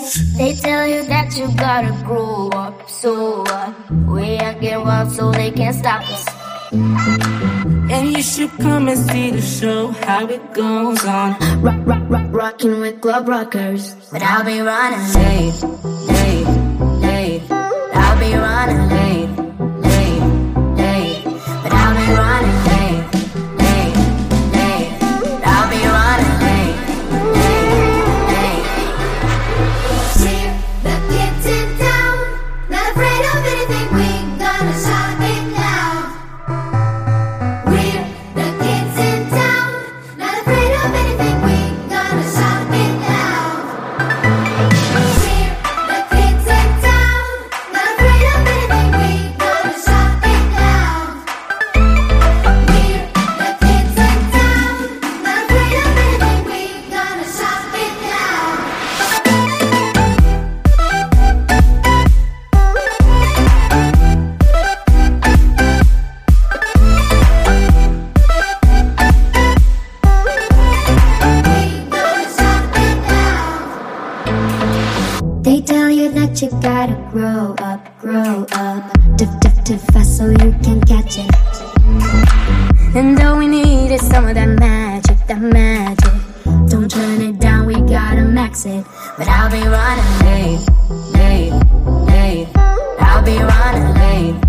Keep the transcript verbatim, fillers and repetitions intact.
They tell you that you gotta grow up, so what? We are getting wild so they can't stop us. And you should come and see the show, how it goes on. Rock, rock, rock, rocking with club rockers. But I'll be running late, late, late. I'll be running late, late, late. But I'll be running late, late, late. I'll be running late, late, late. We're the kids in town, not afraid of anything. We gonna shout it loud. We're the kids in town, not afraid of anything. We gonna shout it loud. We're the kids in town, not afraid of anything. We gonna shout it loud. We're the kids in town, not afraid of anything. We gonna shout it loud. They tell you that you gotta grow up, grow up. Diff, diff, diff fast so you can catch it. And all we need is some of that magic, that magic. Don't turn it down, we gotta max it. But I'll be running late, late, late. I'll be running late,